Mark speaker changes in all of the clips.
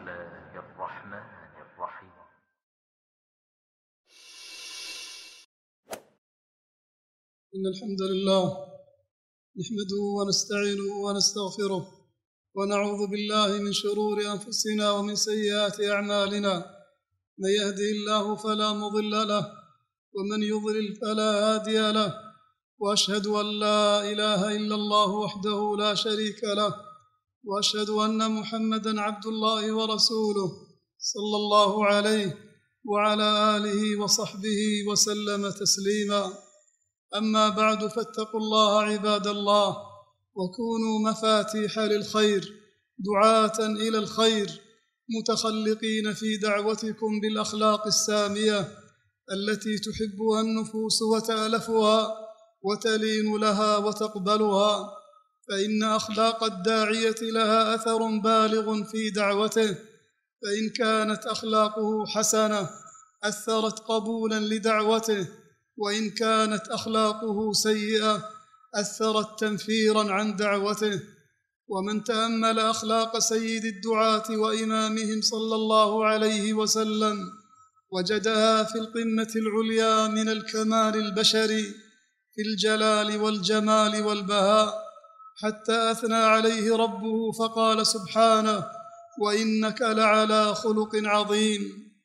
Speaker 1: الله الرحمن الرحيم.
Speaker 2: إن الحمد لله نحمده ونستعينه ونستغفره ونعوذ بالله من شرور أنفسنا ومن سيئات أعمالنا. من يهده الله فلا مضل له ومن يضلل فلا هادي له، وأشهد أن لا إله إلا الله وحده لا شريك له، وأشهد أن محمدًا عبد الله ورسوله صلى الله عليه وعلى آله وصحبه وسلم تسليما. أما بعد، فاتقوا الله عباد الله، وكونوا مفاتيح للخير دعاة إلى الخير، متخلقين في دعوتكم بالأخلاق السامية التي تحبها النفوس وتألفها وتلين لها وتقبلها، فإن أخلاق الداعية لها أثر بالغ في دعوته، فإن كانت أخلاقه حسنة أثرت قبولا لدعوته، وإن كانت أخلاقه سيئة أثرت تنفيرا عن دعوته. ومن تأمل أخلاق سيد الدعاة وإمامهم صلى الله عليه وسلم وجدها في القمة العليا من الكمال البشري في الجلال والجمال والبهاء، حتى أثنى عليه ربه فقال سبحانه: وإنك لعلى خلق عظيم.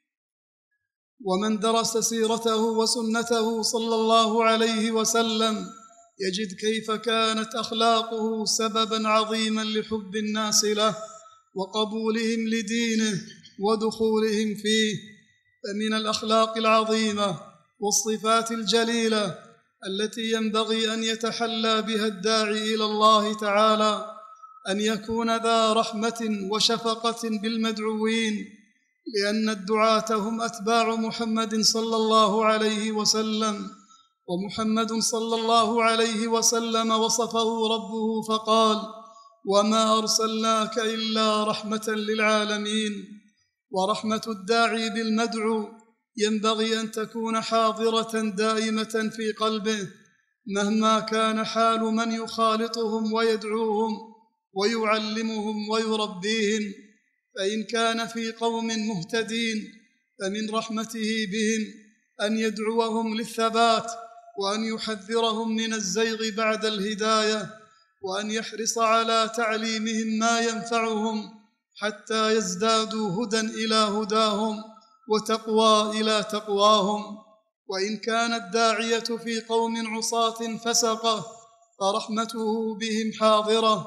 Speaker 2: ومن درس سيرته وسنته صلى الله عليه وسلم يجد كيف كانت أخلاقه سبباً عظيماً لحب الناس له وقبولهم لدينه ودخولهم فيه. فمن الأخلاق العظيمة والصفات الجليلة التي ينبغي أن يتحلى بها الداعي إلى الله تعالى أن يكون ذا رحمة وشفقة بالمدعوين، لأن الدعاة هم أتباع محمد صلى الله عليه وسلم، ومحمد صلى الله عليه وسلم وصفه ربه فقال: وما أرسلناك إلا رحمة للعالمين. ورحمة الداعي بالمدعو ينبغي أن تكون حاضرة دائمة في قلبه مهما كان حال من يخالطهم ويدعوهم ويعلمهم ويربيهم، فإن كان في قوم مهتدين فمن رحمته بهم أن يدعوهم للثبات، وأن يحذرهم من الزيغ بعد الهداية، وأن يحرص على تعليمهم ما ينفعهم حتى يزدادوا هدى إلى هداهم وتقوى إلى تقواهم. وإن كان الداعية في قوم عصاة فسقة فرحمته بهم حاضرة،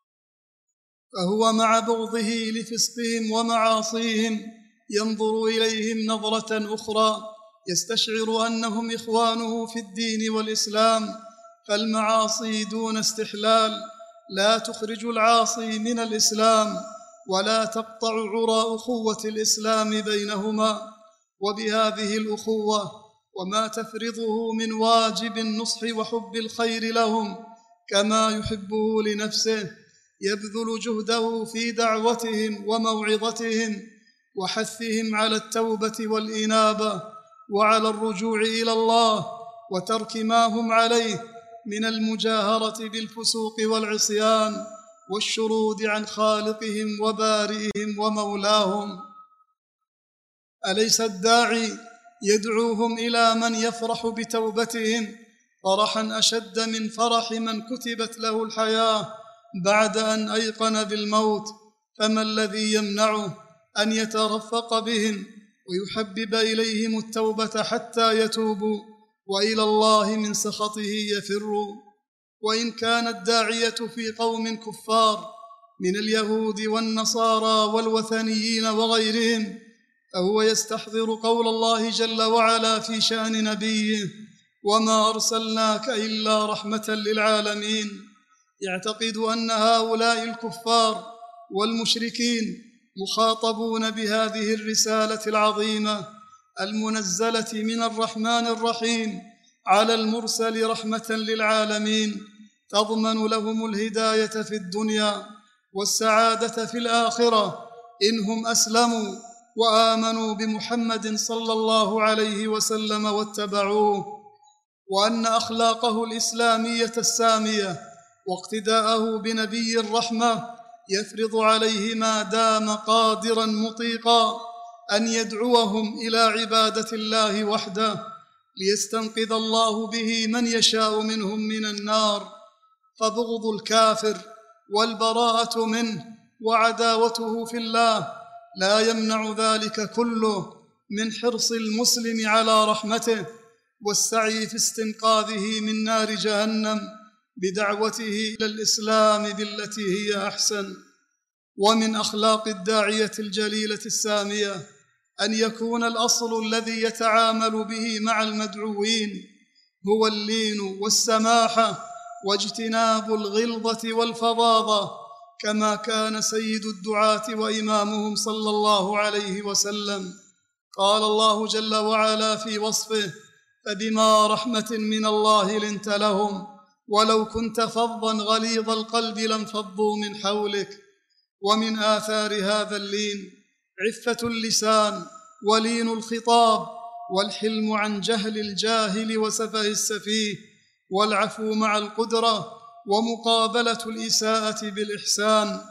Speaker 2: فهو مع بغضه لفسقهم ومعاصيهم ينظر إليهم نظرة أخرى، يستشعر أنهم إخوانه في الدين والإسلام، فالمعاصي دون استحلال لا تخرج العاصي من الإسلام ولا تقطع عرى أخوة الإسلام بينهما. وبهذه الأخوة وما تفرضه من واجب النصح وحب الخير لهم كما يحبه لنفسه يبذل جهده في دعوتهم وموعظتهم وحثهم على التوبة والإنابة وعلى الرجوع إلى الله وترك ما هم عليه من المجاهرة بالفسوق والعصيان والشرود عن خالقهم وبارئهم ومولاهم. أليس الداعي يدعوهم إلى من يفرح بتوبتهم فرحا أشد من فرح من كتبت له الحياة بعد أن أيقن بالموت؟ فما الذي يمنعه أن يترفق بهم ويحبب إليهم التوبة حتى يتوبوا وإلى الله من سخطه يفروا؟ وإن كان الداعية في قوم كفار من اليهود والنصارى والوثنيين وغيرهم فهو يستحضر قول الله جل وعلا في شأن نبيه: وما أرسلناك إلا رحمة للعالمين، يعتقد أن هؤلاء الكفار والمشركين مخاطبون بهذه الرسالة العظيمة المنزلة من الرحمن الرحيم على المرسل رحمة للعالمين، تضمن لهم الهداية في الدنيا والسعادة في الآخرة إنهم أسلموا وآمنوا بمحمد صلى الله عليه وسلم واتبعوه، وأن أخلاقه الإسلامية السامية واقتداءه بنبي الرحمة يفرض عليه ما دام قادرا مطيقا أن يدعوهم إلى عبادة الله وحده ليستنقذ الله به من يشاء منهم من النار. فبغض الكافر والبراءة منه وعداوته في الله لا يمنع ذلك كله من حرص المسلم على رحمته والسعي في استنقاذه من نار جهنم بدعوته إلى الإسلام بالتي هي أحسن. ومن أخلاق الداعية الجليلة السامية أن يكون الأصل الذي يتعامل به مع المدعوين هو اللين والسماحة واجتناب الغلظة والفظاظة، كما كان سيد الدعاة وإمامهم صلى الله عليه وسلم. قال الله جل وعلا في وصفه: فبما رحمة من الله لنت لهم ولو كنت فظا غليظ القلب لانفضوا من حولك. ومن آثار هذا اللين عفة اللسان ولين الخطاب والحلم عن جهل الجاهل وسفه السفيه والعفو مع القدرة ومقابلة الإساءة بالإحسان،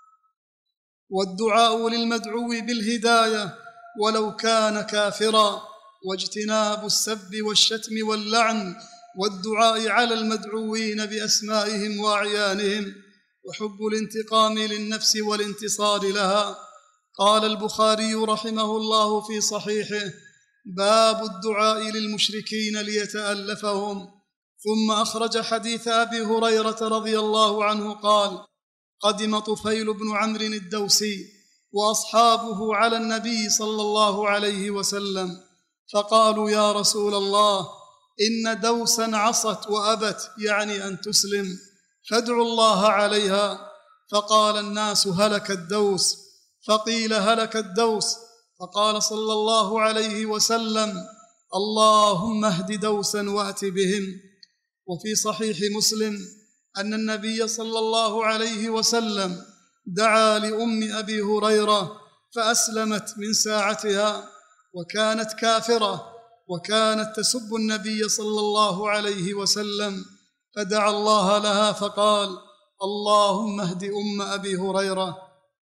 Speaker 2: والدعاء للمدعو بالهداية ولو كان كافرا، واجتناب السب والشتم واللعن، والدعاء على المدعوين بأسمائهم وأعيانهم، وحب الانتقام للنفس والانتصار لها. قال البخاري رحمه الله في صحيحه: باب الدعاء للمشركين ليتألفهم. ثم أخرج حديث أبي هريرة رضي الله عنه قال: قدم طفيل بن عمرو الدوسي وأصحابه على النبي صلى الله عليه وسلم فقالوا: يا رسول الله، إن دوسا عصت وأبت، يعني أن تسلم، فادعوا الله عليها. فقال الناس: هلك الدوس. فقيل: هلك الدوس. فقال صلى الله عليه وسلم: اللهم اهد دوسا وأت بهم. وفي صحيح مسلم أن النبي صلى الله عليه وسلم دعا لأم أبي هريرة فأسلمت من ساعتها، وكانت كافرة وكانت تسب النبي صلى الله عليه وسلم، فدعا الله لها فقال: اللهم اهد أم أبي هريرة.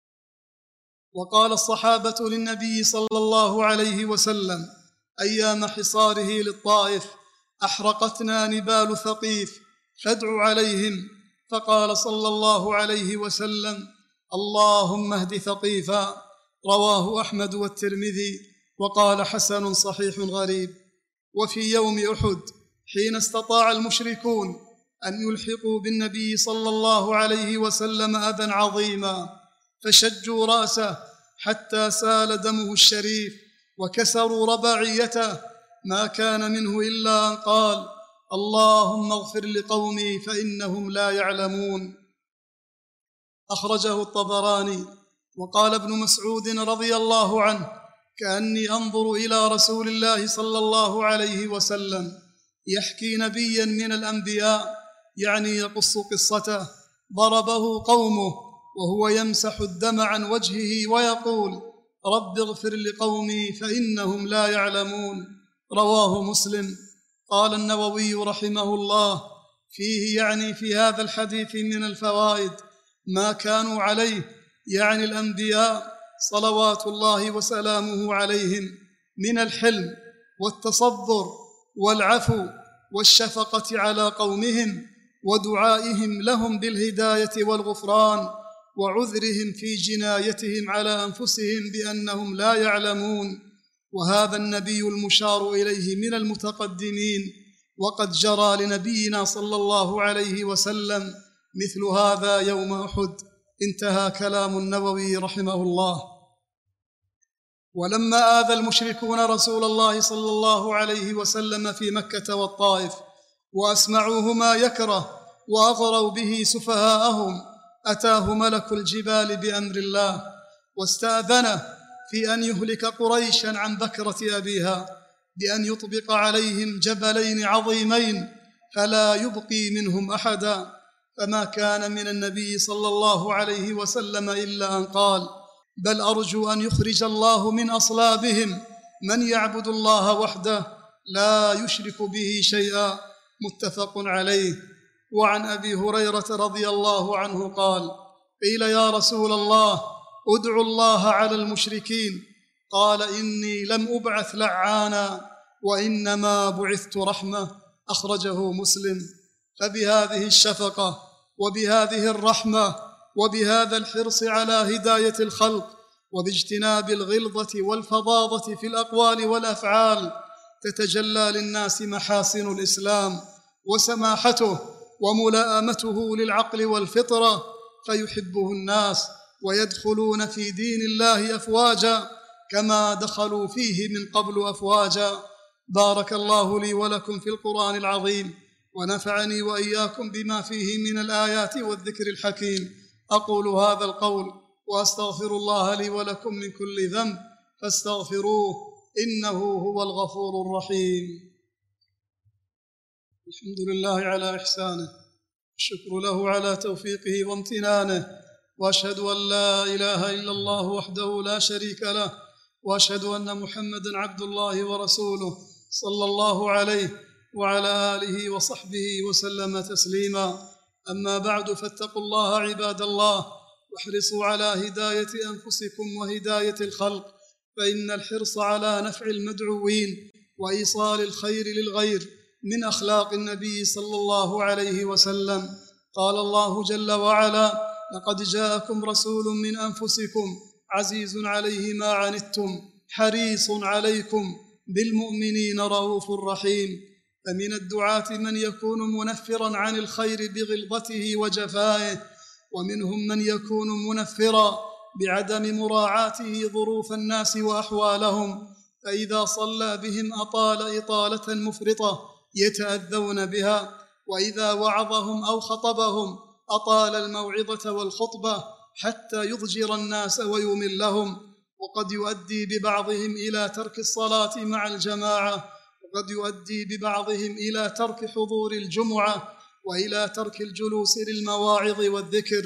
Speaker 2: وقال الصحابة للنبي صلى الله عليه وسلم أيام حصاره للطائف: أحرقتنا نبال ثقيف، فادع عليهم. فقال صلى الله عليه وسلم: اللهم اهد ثقيفا. رواه أحمد والترمذي وقال: حسن صحيح غريب. وفي يوم أحد حين استطاع المشركون أن يلحقوا بالنبي صلى الله عليه وسلم أذى عظيما، فشجوا رأسه حتى سال دمه الشريف وكسروا رباعيته، ما كان منه إلا أن قال: اللهم اغفر لقومي فإنهم لا يعلمون. أخرجه الطبراني. وقال ابن مسعود رضي الله عنه: كأني أنظر إلى رسول الله صلى الله عليه وسلم يحكي نبيا من الأنبياء، يعني يقص قصته، ضربه قومه وهو يمسح الدم عن وجهه ويقول: رب اغفر لقومي فإنهم لا يعلمون. رواه مسلم. قال النووي رحمه الله: فيه، يعني في هذا الحديث، من الفوائد ما كانوا عليه، يعني الأنبياء صلوات الله وسلامه عليهم، من الحلم والتصبر والعفو والشفقة على قومهم، ودعائهم لهم بالهداية والغفران، وعذرهم في جنايتهم على أنفسهم بأنهم لا يعلمون. وهذا النبي المشار إليه من المتقدمين، وقد جرى لنبينا صلى الله عليه وسلم مثل هذا يوم أحد. انتهى كلام النووي رحمه الله. ولما آذى المشركون رسول الله صلى الله عليه وسلم في مكة والطائف وأسمعوه ما يكره وأغروا به سفهاءهم، أتاه ملك الجبال بأمر الله واستأذنه في أن يهلك قريشا عن بكرة أبيها، بأن يطبق عليهم جبلين عظيمين فلا يبقي منهم أحدا. فما كان من النبي صلى الله عليه وسلم إلا أن قال: بل أرجو أن يخرج الله من أصلابهم من يعبد الله وحده لا يشرك به شيئا. متفق عليه. وعن أبي هريرة رضي الله عنه قال: قيل يا رسول الله ادعو الله على المشركين. قال إني لم أبعث لعانا وإنما بعثت رحمة. أخرجه مسلم. فبهذه الشفقة وبهذه الرحمة وبهذا الحرص على هداية الخلق وباجتناب الغلظة والفظاظة في الأقوال والأفعال تتجلى للناس محاسن الإسلام وسماحته وملائمته للعقل والفطرة، فيحبه الناس ويدخلون في دين الله أفواجا كما دخلوا فيه من قبل أفواجا. بارك الله لي ولكم في القرآن العظيم، ونفعني وإياكم بما فيه من الآيات والذكر الحكيم. أقول هذا القول وأستغفر الله لي ولكم من كل ذنب فاستغفروه إنه هو الغفور الرحيم. الحمد لله على إحسانه، الشكر له على توفيقه وامتنانه، وأشهد أن لا إله إلا الله وحده لا شريك له، وأشهد أن محمدًا عبد الله ورسوله صلى الله عليه وعلى آله وصحبه وسلم تسليما. أما بعد، فاتقوا الله عباد الله، واحرصوا على هداية أنفسكم وهداية الخلق، فإن الحرص على نفع المدعوين وإيصال الخير للغير من أخلاق النبي صلى الله عليه وسلم. قال الله جل وعلا: لقد جاءكم رسول من أنفسكم عزيز عليه ما عنتم حريص عليكم بالمؤمنين رؤوف رحيم. فمن الدعاة من يكون منفرا عن الخير بغلظته وجفائه، ومنهم من يكون منفرا بعدم مراعاته ظروف الناس وأحوالهم، فإذا صلى بهم أطال إطالة مفرطة يتأذون بها، وإذا وعظهم أو خطبهم أطال الموعظة والخطبة حتى يضجر الناس ويملهم، وقد يؤدي ببعضهم إلى ترك الصلاة مع الجماعة، وقد يؤدي ببعضهم إلى ترك حضور الجمعة وإلى ترك الجلوس للمواعظ والذكر.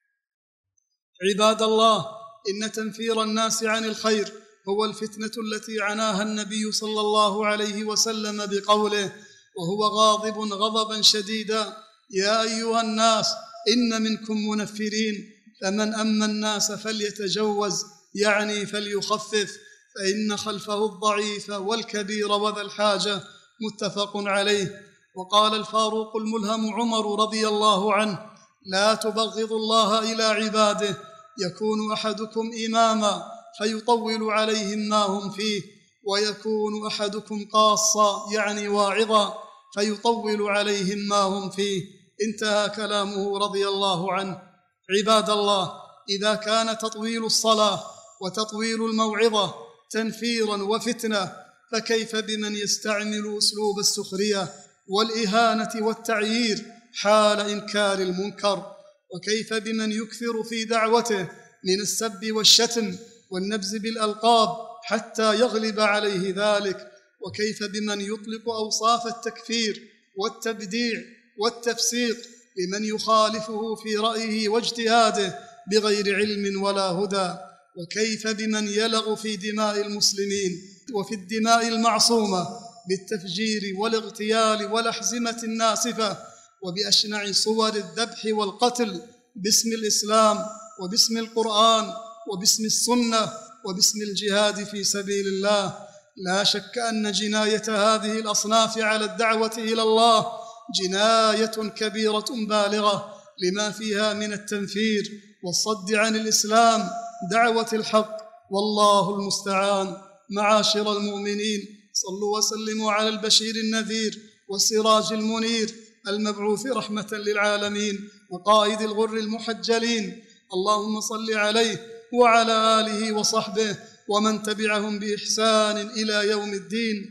Speaker 2: عباد الله، إن تنفير الناس عن الخير هو الفتنة التي عناها النبي صلى الله عليه وسلم بقوله وهو غاضب غضبا شديدا: يا أيها الناس إن منكم منفرين، فمن أما الناس فليتجوز، يعني فليخفف، فإن خلفه الضعيف والكبير وذا الحاجة. متفق عليه. وقال الفاروق الملهم عمر رضي الله عنه: لا تبغضوا الله إلى عباده، يكون أحدكم إماما فيطول عليهم ما هم فيه، ويكون أحدكم قاصا يعني واعظا فيطول عليهم ما هم فيه. انتهى كلامه رضي الله عنه. عباد الله، إذا كان تطويل الصلاة وتطويل الموعظة تنفيرا وفتنة، فكيف بمن يستعمل أسلوب السخرية والإهانة والتعيير حال إنكار المنكر؟ وكيف بمن يكثر في دعوته من السب والشتم والنبذ بالألقاب حتى يغلب عليه ذلك؟ وكيف بمن يطلق أوصاف التكفير والتبديع والتفسيق لمن يخالفه في رأيه واجتهاده بغير علم ولا هدى؟ وكيف بمن يلغ في دماء المسلمين وفي الدماء المعصومة بالتفجير والاغتيال والأحزمة الناسفة وبأشنع صور الذبح والقتل باسم الإسلام وباسم القرآن وباسم السنة وباسم الجهاد في سبيل الله؟ لا شك أن جناية هذه الأصناف على الدعوة إلى الله جناية كبيرة بالغة لما فيها من التنفير والصد عن الإسلام دعوة الحق، والله المستعان. معاشر المؤمنين، صلوا وسلموا على البشير النذير والسراج المنير المبعوث رحمة للعالمين وقائد الغر المحجلين. اللهم صل عليه وعلى آله وصحبه ومن تبعهم بإحسان إلى يوم الدين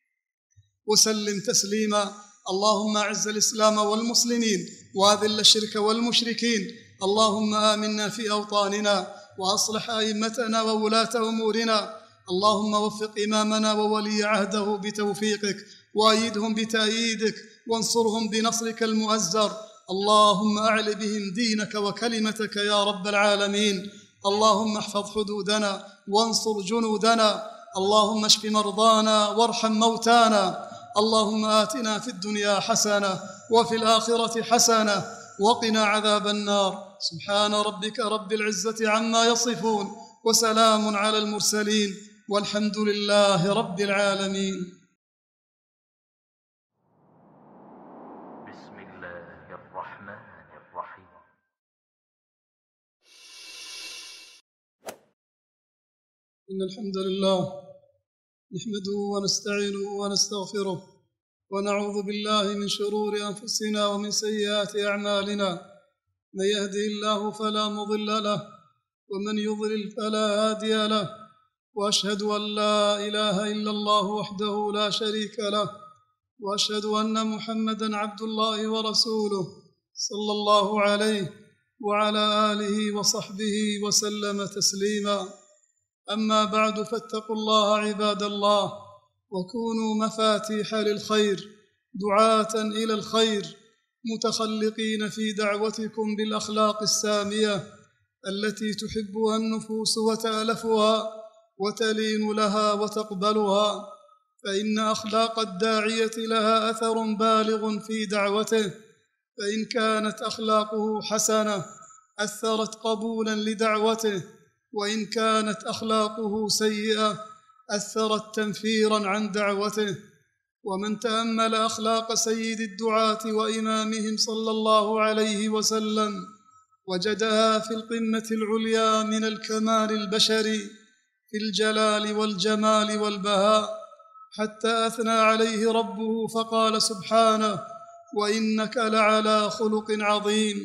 Speaker 2: وسلم تسليما. اللهم أعز الإسلام والمسلمين وأذل الشرك والمشركين. اللهم آمنا في أوطاننا وأصلح أئمتنا وولاة أمورنا. اللهم وفق إمامنا وولي عهده بتوفيقك، وأيدهم بتأييدك، وانصرهم بنصرك المؤزر. اللهم أعل بهم دينك وكلمتك يا رب العالمين. اللهم احفظ حدودنا وانصر جنودنا. اللهم اشف مرضانا وارحم موتانا. اللهم آتنا في الدنيا حسنة وفي الآخرة حسنة وقنا عذاب النار. سبحان ربك رب العزة عما يصفون وسلام على المرسلين والحمد لله رب العالمين.
Speaker 1: بسم الله الرحمن الرحيم.
Speaker 2: إن الحمد لله نحمده ونستعينه ونستغفره ونعوذ بالله من شرور أنفسنا ومن سيئات أعمالنا، من يهده الله فلا مضل له ومن يضلل فلا هادي له، وأشهد أن لا إله إلا الله وحده لا شريك له، وأشهد أن محمدًا عبد الله ورسوله صلى الله عليه وعلى آله وصحبه وسلم تسليما. أما بعد، فاتقوا الله عباد الله، وكونوا مفاتيح للخير، دعاة إلى الخير، متخلقين في دعوتكم بالأخلاق السامية التي تحبها النفوس وتألفها وتلين لها وتقبلها، فإن أخلاق الداعية لها أثر بالغ في دعوته، فإن كانت أخلاقه حسنة أثرت قبولا لدعوته، وإن كانت أخلاقه سيئة أثرت تنفيرا عن دعوته. ومن تأمل أخلاق سيد الدعاة وإمامهم صلى الله عليه وسلم وجدها في القمة العليا من الكمال البشري في الجلال والجمال والبهاء، حتى أثنى عليه ربه فقال سبحانه: وإنك لعلى خلق عظيم.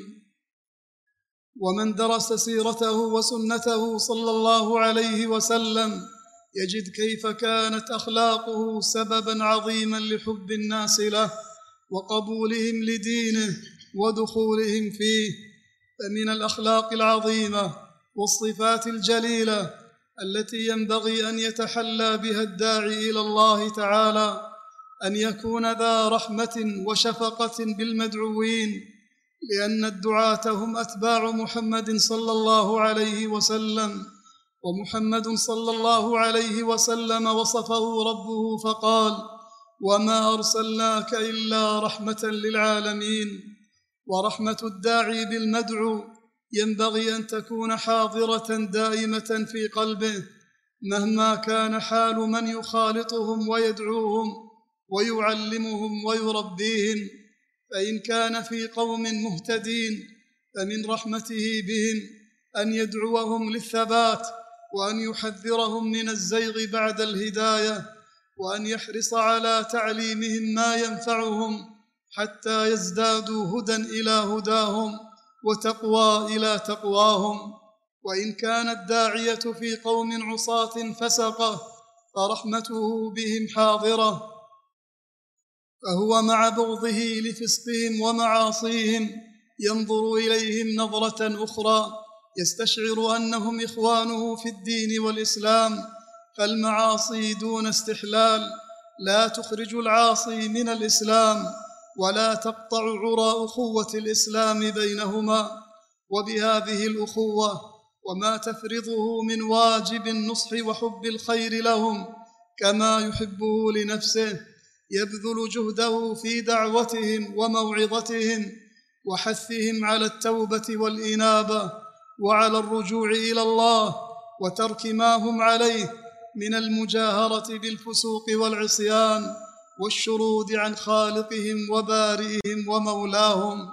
Speaker 2: ومن درس سيرته وسنته صلى الله عليه وسلم يجد كيف كانت أخلاقه سبباً عظيماً لحب الناس له وقبولهم لدينه ودخولهم فيه. فمن الأخلاق العظيمة والصفات الجليلة التي ينبغي أن يتحلى بها الداعي إلى الله تعالى أن يكون ذا رحمة وشفقة بالمدعوين، لأن الدعاة هم أتباع محمد صلى الله عليه وسلم، ومحمد صلى الله عليه وسلم وصفه ربه فقال: وما أرسلناك إلا رحمة للعالمين. ورحمة الداعي بالمدعو ينبغي أن تكون حاضرة دائمة في قلبه مهما كان حال من يخالطهم ويدعوهم ويعلمهم ويربيهم، فإن كان في قوم مهتدين فمن رحمته بهم أن يدعوهم للثبات، وأن يحذرهم من الزيغ بعد الهداية، وأن يحرص على تعليمهم ما ينفعهم حتى يزدادوا هدى إلى هداهم وتقوى إلى تقواهم. وإن كان الداعية في قوم عصاة فسقة فرحمته بهم حاضرة، فهو مع بغضه لفسقهم ومعاصيهم ينظر إليهم نظرة أخرى، يستشعر أنهم إخوانه في الدين والإسلام، فالمعاصي دون استحلال لا تخرج العاصي من الإسلام ولا تقطع عرى أخوة الإسلام بينهما. وبهذه الأخوة وما تفرضه من واجب النصح وحب الخير لهم كما يحبه لنفسه يبذل جهده في دعوتهم وموعظتهم وحثهم على التوبة والإنابة وعلى الرجوع إلى الله وترك ما هم عليه من المجاهرة بالفسوق والعصيان والشرود عن خالقهم وبارئهم ومولاهم.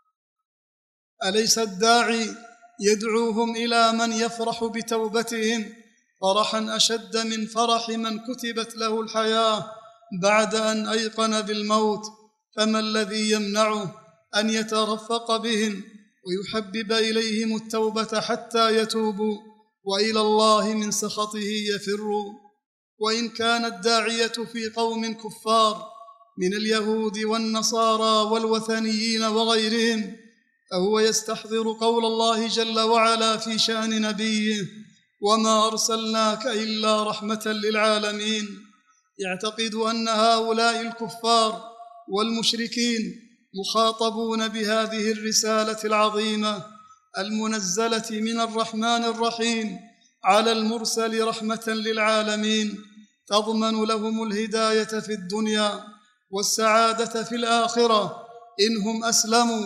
Speaker 2: أليس الداعي يدعوهم إلى من يفرح بتوبتهم فرحا أشد من فرح من كتبت له الحياة بعد أن أيقن بالموت؟ فما الذي يمنعه أن يترفق بهم ويحبب إليهم التوبة حتى يتوبوا وإلى الله من سخطه يفروا؟ وإن كان الداعية في قوم كفار من اليهود والنصارى والوثنيين وغيرهم فهو يستحضر قول الله جل وعلا في شأن نبيه: وما أرسلناك إلا رحمة للعالمين. يعتقد أن هؤلاء الكفار والمشركين مخاطبون بهذه الرسالة العظيمة المنزلة من الرحمن الرحيم على المرسل رحمة للعالمين، تضمن لهم الهداية في الدنيا والسعادة في الآخرة إنهم أسلموا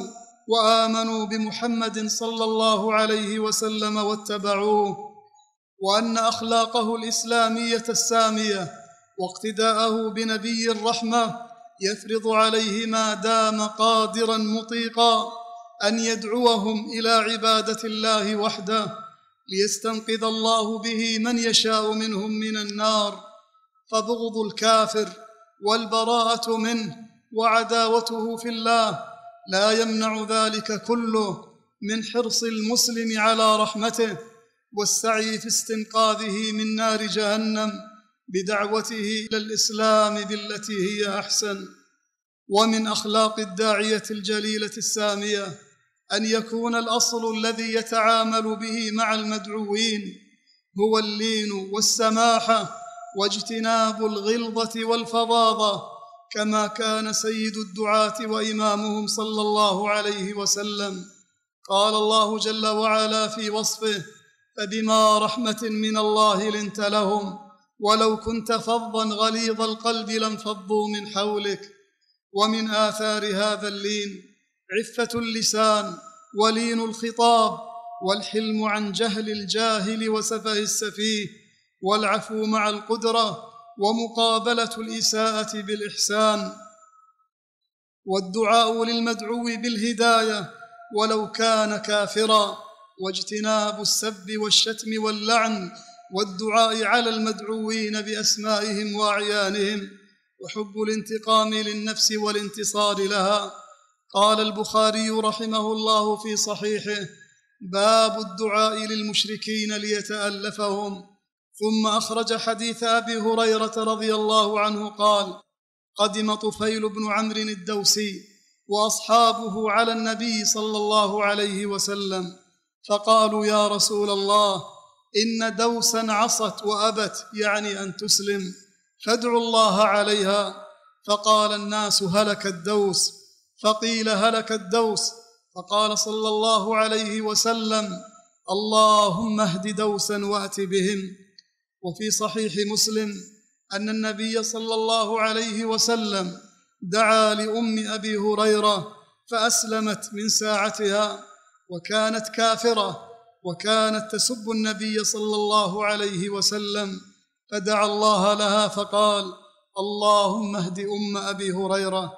Speaker 2: وآمنوا بمحمد صلى الله عليه وسلم واتبعوه، وأن أخلاقه الإسلامية السامية واقتداءه بنبي الرحمة يفرض عليه ما دام قادرا مطيقا أن يدعوهم إلى عبادة الله وحده ليستنقذ الله به من يشاء منهم من النار. فبغض الكافر والبراءة منه وعداوته في الله لا يمنع ذلك كله من حرص المسلم على رحمته والسعي في استنقاذه من نار جهنم بدعوته إلى الإسلام بالتي هي أحسن. ومن أخلاق الداعية الجليلة السامية أن يكون الأصل الذي يتعامل به مع المدعوين هو اللين والسماحة واجتناب الغلظة والفظاظة، كما كان سيد الدعاة وإمامهم صلى الله عليه وسلم. قال الله جل وعلا في وصفه: فبما رحمة من الله لنت لهم ولو كنت فظا غليظ القلب لانفضوا من حولك. ومن آثار هذا اللين عفة اللسان ولين الخطاب والحلم عن جهل الجاهل وسفه السفيه والعفو مع القدرة ومقابلة الإساءة بالإحسان، والدعاء للمدعو بالهداية ولو كان كافرا، واجتناب السب والشتم واللعن، والدعاء على المدعوين بأسمائهم وأعيانهم، وحب الانتقام للنفس والانتصار لها. قال البخاري رحمه الله في صحيحه: باب الدعاء للمشركين ليتألفهم. ثم أخرج حديث أبي هريرة رضي الله عنه قال: قدم طفيل بن عمرو الدوسي وأصحابه على النبي صلى الله عليه وسلم، فقالوا: يا رسول الله، إن دوسا عصت وأبت، يعني أن تسلم، فادعوا الله عليها. فقال الناس: هلك الدوس. فقيل: هلك الدوس. فقال صلى الله عليه وسلم: اللهم اهد دوسا وأت بهم. وفي صحيح مسلم أن النبي صلى الله عليه وسلم دعا لأم أبي هريرة فأسلمت من ساعتها، وكانت كافرة وكانت تسب النبي صلى الله عليه وسلم، فدعا الله لها فقال: اللهم اهد أم أبي هريرة.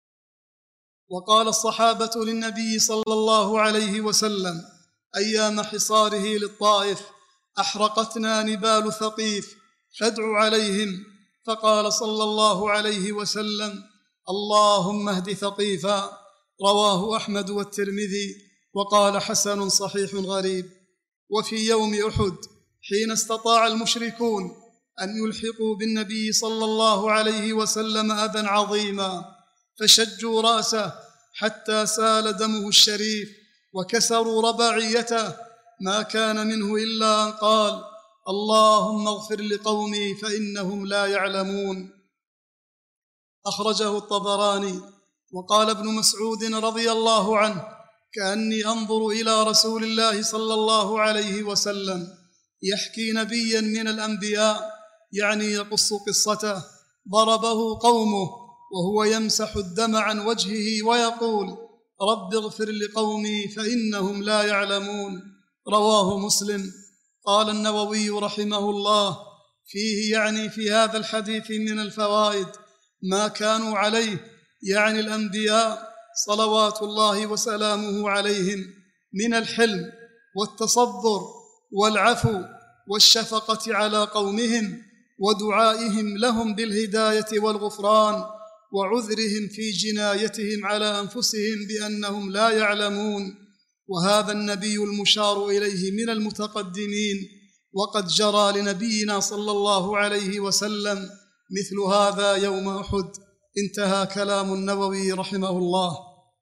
Speaker 2: وقال الصحابة للنبي صلى الله عليه وسلم أيام حصاره للطائف: أحرقتنا نبال ثقيف فادع عليهم. فقال صلى الله عليه وسلم: اللهم اهد ثقيفا. رواه أحمد والترمذي وقال: حسن صحيح غريب. وفي يوم أحد حين استطاع المشركون أن يلحقوا بالنبي صلى الله عليه وسلم أذى عظيما، فشجوا رأسه حتى سال دمه الشريف وكسروا رباعيته، ما كان منه إلا أن قال: اللهم اغفر لقومي فإنهم لا يعلمون. أخرجه الطبراني. وقال ابن مسعود رضي الله عنه: كأني أنظر إلى رسول الله صلى الله عليه وسلم يحكي نبيا من الأنبياء، يعني يقص قصته، ضربه قومه وهو يمسح الدم عن وجهه ويقول: رب اغفر لقومي فإنهم لا يعلمون. رواه مسلم. قال النووي رحمه الله: فيه، يعني في هذا الحديث، من الفوائد ما كانوا عليه، يعني الأنبياء صلوات الله وسلامه عليهم، من الحلم والتصبر والعفو والشفقة على قومهم، ودعائهم لهم بالهداية والغفران، وعذرهم في جنايتهم على أنفسهم بأنهم لا يعلمون. وهذا النبي المشار إليه من المتقدمين، وقد جرى لنبينا صلى الله عليه وسلم مثل هذا يوم أحد. انتهى كلام النووي رحمه الله.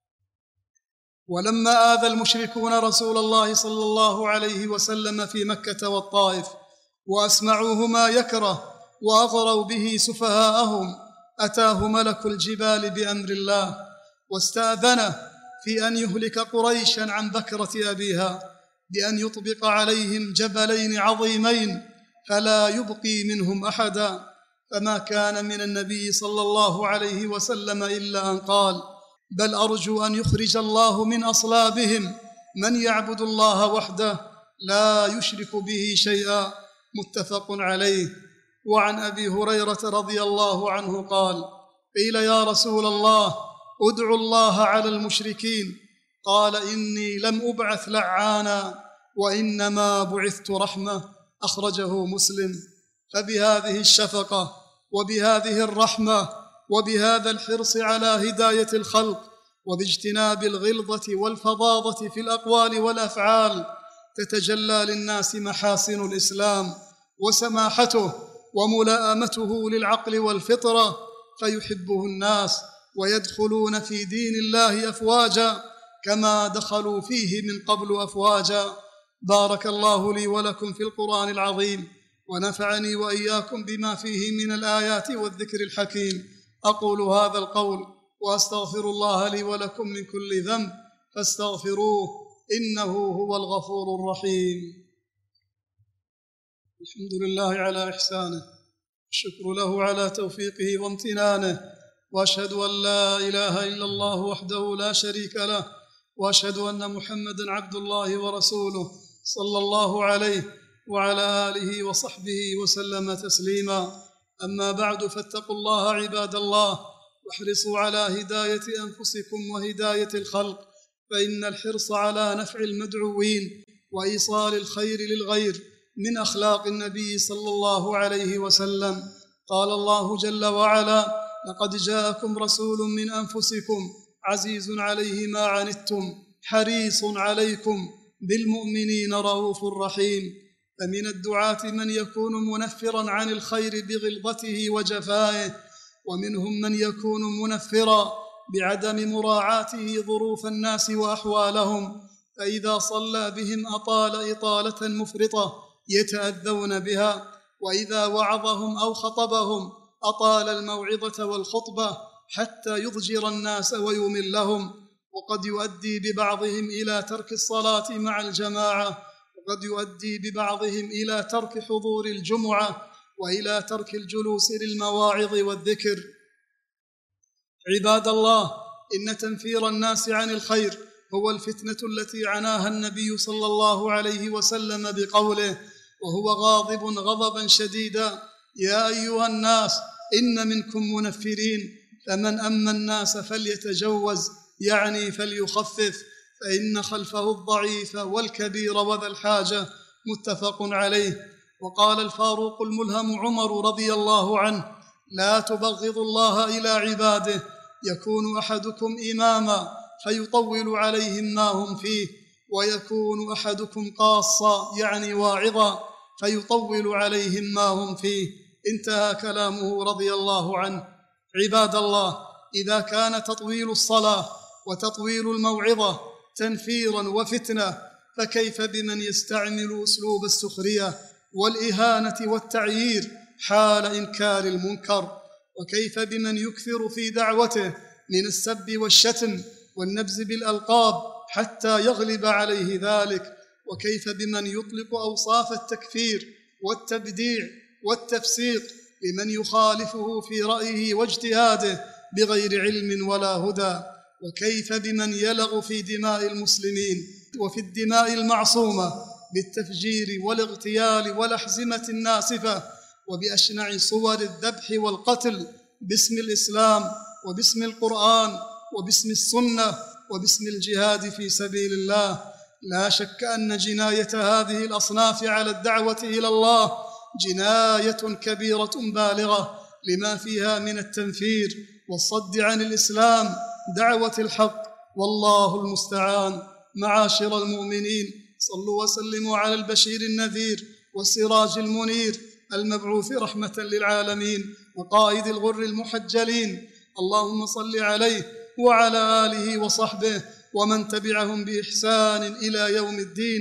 Speaker 2: ولما آذى المشركون رسول الله صلى الله عليه وسلم في مكة والطائف وأسمعوه ما يكره وأغروا به سفهاءهم، أتاه ملك الجبال بأمر الله واستأذنه في أن يهلك قريشا عن بكرة أبيها، بأن يطبق عليهم جبلين عظيمين فلا يبقي منهم أحدا. فما كان من النبي صلى الله عليه وسلم إلا أن قال: بل أرجو أن يخرج الله من أصلابهم من يعبد الله وحده لا يشرك به شيئا. متفق عليه. وعن أبي هريرة رضي الله عنه قال: قيل يا رسول الله ادعوا الله على المشركين، قال: إني لم أبعث لعانا وإنما بعثت رحمة. أخرجه مسلم. فبهذه الشفقة وبهذه الرحمة وبهذا الحرص على هداية الخلق وباجتناب الغلظة والفظاظة في الأقوال والأفعال تتجلى للناس محاسن الإسلام وسماحته وملائمته للعقل والفطرة، فيحبه الناس ويدخلون في دين الله أفواجا كما دخلوا فيه من قبل أفواجا. بارك الله لي ولكم في القرآن العظيم، ونفعني وإياكم بما فيه من الآيات والذكر الحكيم. أقول هذا القول وأستغفر الله لي ولكم من كل ذنب فاستغفروه إنه هو الغفور الرحيم. الحمد لله على إحسانه، الشكر له على توفيقه وامتنانه، وأشهد أن لا إله إلا الله وحده لا شريك له، وأشهد أن محمدًا عبد الله ورسوله صلى الله عليه وعلى آله وصحبه وسلم تسليما. أما بعد، فاتقوا الله عباد الله، واحرصوا على هداية أنفسكم وهداية الخلق، فإن الحرص على نفع المدعوين وإيصال الخير للغير من أخلاق النبي صلى الله عليه وسلم. قال الله جل وعلا: لقد جاءكم رسول من أنفسكم عزيز عليه ما عنتم حريص عليكم بالمؤمنين رؤوف رحيم. فمن الدعاة من يكون منفرا عن الخير بغلظته وجفائه، ومنهم من يكون منفرا بعدم مراعاته ظروف الناس وأحوالهم، فإذا صلى بهم أطال إطالة مفرطة يتأذون بها، وإذا وعظهم أو خطبهم أطال الموعظة والخطبة حتى يضجر الناس ويملهم، وقد يؤدي ببعضهم إلى ترك الصلاة مع الجماعة، وقد يؤدي ببعضهم إلى ترك حضور الجمعة وإلى ترك الجلوس للمواعظ والذكر. عباد الله، إن تنفير الناس عن الخير هو الفتنة التي عناها النبي صلى الله عليه وسلم بقوله وهو غاضب غضبا شديدا: يا أيها الناس إن منكم منفرين، فمن أما الناس فليتجوز، يعني فليخفف، فإن خلفه الضعيف والكبير وذا الحاجة. متفق عليه. وقال الفاروق الملهم عمر رضي الله عنه: لا تبغضوا الله إلى عباده، يكون أحدكم إماما فيطول عليهم ما هم فيه، ويكون أحدكم قاصا يعني واعظا فيطول عليهم ما هم فيه. انتهى كلامه رضي الله عنه. عباد الله، إذا كان تطويل الصلاة وتطويل الموعظة تنفيرا وفتنة، فكيف بمن يستعمل أسلوب السخرية والإهانة والتعيير حال إنكار المنكر؟ وكيف بمن يكثر في دعوته من السب والشتم والنبذ بالألقاب حتى يغلب عليه ذلك؟ وكيف بمن يطلق أوصاف التكفير والتبديع والتفسيق لمن يخالفه في رأيه واجتهاده بغير علم ولا هدى؟ وكيف بمن يلغ في دماء المسلمين وفي الدماء المعصومة بالتفجير والاغتيال والأحزمة الناسفة وبأشنع صور الذبح والقتل باسم الإسلام وباسم القرآن وباسم السنة وباسم الجهاد في سبيل الله؟ لا شك أن جناية هذه الأصناف على الدعوة إلى الله جناية كبيرة بالغة لما فيها من التنفير والصد عن الإسلام دعوة الحق، والله المستعان. معاشر المؤمنين، صلوا وسلموا على البشير النذير والسراج المنير المبعوث رحمة للعالمين وقائد الغر المحجلين. اللهم صل عليه وعلى آله وصحبه ومن تبعهم بإحسان إلى يوم الدين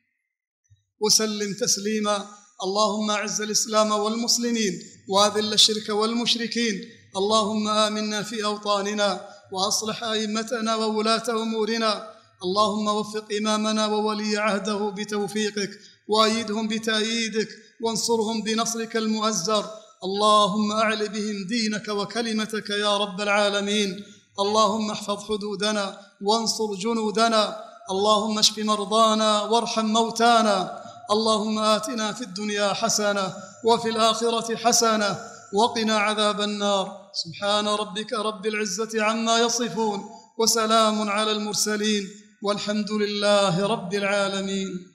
Speaker 2: وسلم تسليما. اللهم أعز الإسلام والمسلمين وأذل الشرك والمشركين. اللهم آمنا في أوطاننا وأصلح أئمتنا وولاة أمورنا. اللهم وفق إمامنا وولي عهده بتوفيقك، وأيدهم بتأييدك، وانصرهم بنصرك المؤزر. اللهم أعل بهم دينك وكلمتك يا رب العالمين. اللهم احفظ حدودنا وانصر جنودنا، اللهم اشف مرضانا وارحم موتانا، اللهم آتنا في الدنيا حسنة وفي الآخرة حسنة وقنا عذاب النار. سبحان ربك رب العزة عما يصفون، وسلام على المرسلين، والحمد لله رب العالمين.